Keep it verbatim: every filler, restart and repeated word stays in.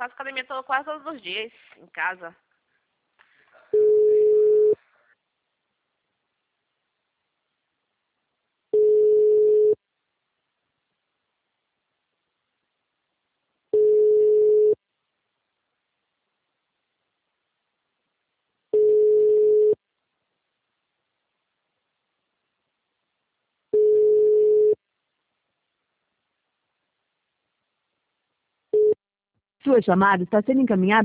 faço academia todo, quase todos os dias em casa. Sua chamada está sendo encaminhada.